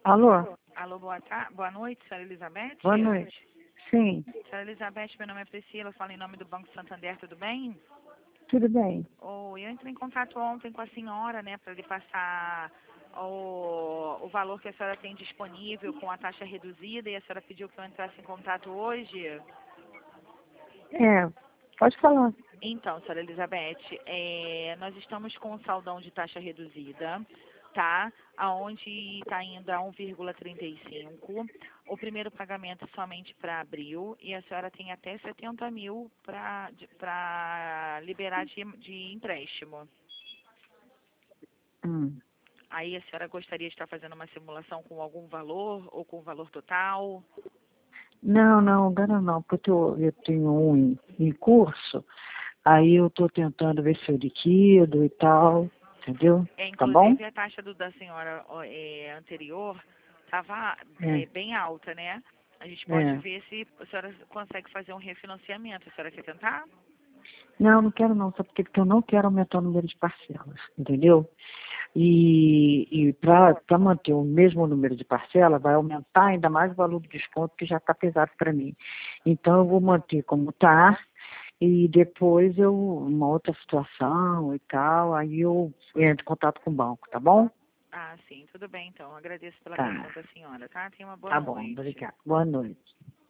Alô? Alô, boa noite, senhora Elizabeth? Boa noite. Sim, Senhora Elizabeth, meu nome é Priscila, eu falo em nome do Banco Santander, tudo bem? tudo bem. Eu entrei em contato ontem com a senhora, né, para lhe passar o valor que a senhora tem disponível com a taxa reduzida e a senhora pediu que eu entrasse em contato hoje. É, pode falar. Então, senhora Elizabeth, nós estamos com um saldão de taxa reduzida, tá? Aonde está indo a 1,35. O primeiro pagamento é somente para abril e a senhora tem até 70 mil para liberar de empréstimo. Hum. Aí a senhora gostaria de estar fazendo uma simulação com algum valor ou com o valor total? Não, agora não, porque eu tenho um em curso, aí eu estou tentando ver se eu liquido e tal, entendeu? Tá bom? Inclusive a taxa da senhora anterior estava É, bem alta, né? A gente pode é. ver se a senhora consegue fazer um refinanciamento. A senhora quer tentar? Não quero não, sabe por quê? Porque eu não quero aumentar o número de parcelas, entendeu? E para manter o mesmo número de parcela, vai aumentar ainda mais o valor do desconto que já está pesado para mim. Então, eu vou manter como está, e depois uma outra situação e tal, aí eu entro em contato com o banco, tá bom? Ah, sim, tudo bem então. Agradeço pela atenção Tá, da senhora, tá? Tenha uma boa tá bom, noite. obrigada. Boa noite.